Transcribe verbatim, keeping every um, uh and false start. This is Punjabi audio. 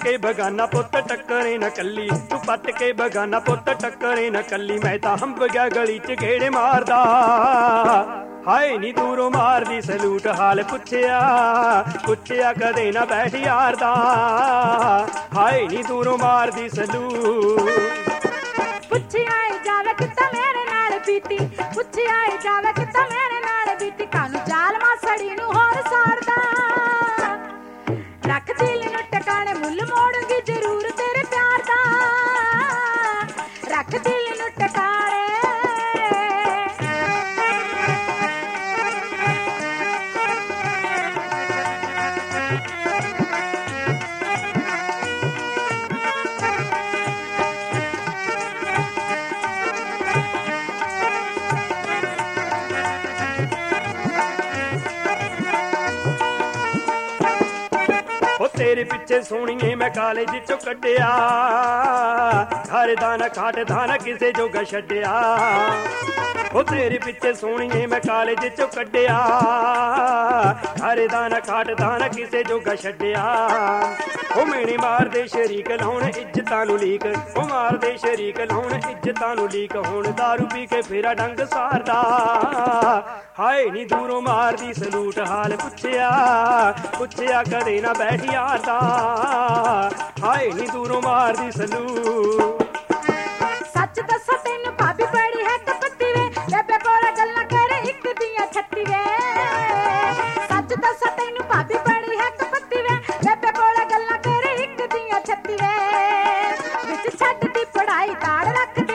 ਕੇ ਬਗਾਨਾ ਪੁੱਤ ਟੱਕਰੇ ਨਾ ਕੱਲੀ, ਤੂੰ ਪੱਟ ਕੇ ਬਗਾਨਾ ਪੁੱਤ ਟੱਕਰੇ ਨਾ ਕੱਲੀ। ਮੈਂ ਤਾਂ ਹੰਬ ਗਿਆ ਗਲੀ ਚ ਗੇੜੇ ਮਾਰਦਾ, ਹਾਏ ਨੀ ਦੂਰੋਂ ਮਾਰਦੀ ਸਲੂਟ। ਹਾਲ ਪੁੱਛਿਆ ਪੁੱਛਿਆ ਕਦੇ ਨਾ ਬੈਠ ਯਾਰ ਦਾ, ਹਾਏ ਨੀ ਦੂਰੋਂ ਮਾਰਦੀ ਸਲੂਟ। ਪੁੱਛਿਆ ਏ ਜਾਵੇ ਕਿੱਦਾਂ ਮੇਰੇ ਨਾਲ ਬੀਤੀ, ਪੁੱਛਿਆ ਏ ਜਾਵੇ ਕਿੱਦਾਂ ਮੇਰੇ ਨਾਲ ਬੀਤੀ। ਕਾਨੂੰ ਚਾਲ ਮਾਸੜੀ ਨੂੰ ਹੋਰ ਸਾੜਦਾ, ਰੱਖ ਦਿਲ ਨੂੰ ਟਿਕਾਣੇ ਮੁੱਲ ਮੋੜੂੰਗੀ ਜ਼ਰੂਰ ਤੇਰੇ ਪਿਆਰ ਦਾ, ਰੱਖ ਦਿਲ ਨੂੰ ਟਿਕਾਣੇ। ਤੇਰੇ ਪਿੱਛੇ ਸੋਹਣੀਏ ਮੈਂ ਕਾਲਜ ਚੋਂ ਕੱਢਿਆ, ਘਰ ਦਾ ਨਾ ਖਾਟ ਦਾ ਨਾ ਕਿਸੇ ਜੋਗਾ ਛੱਡਿਆ। ਉਹ ਤੇਰੇ ਪਿੱਛੇ ਸੋਹਣੀਏ ਮੈਂ ਕਾਲਜ ਚੋਂ ਕੱਢਿਆ, ਘਰ ਦਾ ਨਾ ਖਾਟ ਦਾ ਨਾ ਕਿਸੇ ਜੋਗਾ ਛੱਡਿਆ। ਉਹ ਮੇਣੇ ਮਾਰਦੇ ਸ਼ਰੀਕ ਲਾਉਣ ਇੱਜ਼ਤਾਂ ਨੂੰ ਲੀਕ, ਉਹ ਮਾਰਦੇ ਸ਼ਰੀਕ ਲਾਉਣ ਇੱਜ਼ਤਾਂ ਨੂੰ ਲੀਕ। ਹੁਣ ਦਾਰੂ ਪੀ ਕੇ ਫੇਰਾ ਡੰਗ ਸਾਰਦਾ, ਹਾਏ ਨੀ ਦੂਰੋਂ ਮਾਰਦੀ ਸਲੂਟ। ਹਾਲ ਪੁੱਛਿਆ ਪੁੱਛਿਆ ਕਦੇ ਨਾ ਬੈਠ ਯਾਰ ਦਾ, ਹਾਏ ਨੀ ਦੂਰੋਂ ਮਾਰਦੀ ਸਲੂਟ। ਸੱਚ ਦੱਸਾਂ ਤੈਨੂੰ ਭਾਬੀ ਬੜੀ ਹੈ ਕਪੱਤੀ ਵੇ, ਬੇਬੇ ਕੋਲ ਗੱਲਾਂ ਕਰੇ ਇੱਕ ਦੀਆਂ ਛੱਤੀ ਵੇ। ਸੱਚ ਦੱਸਾਂ ਤੈਨੂੰ ਭਾਬੀ ਬੜੀ ਹੈ ਕਪੱਤੀ ਵੇ, ਬੇਬੇ ਕੋਲ ਗੱਲਾਂ ਕਰੇ ਇੱਕ ਦੀਆਂ ਛੱਤੀ ਵੇ। ਵਿੱਚ ਛੱਡਦੀ ਪੜਾਈ ਤਾੜ ਰੱਖ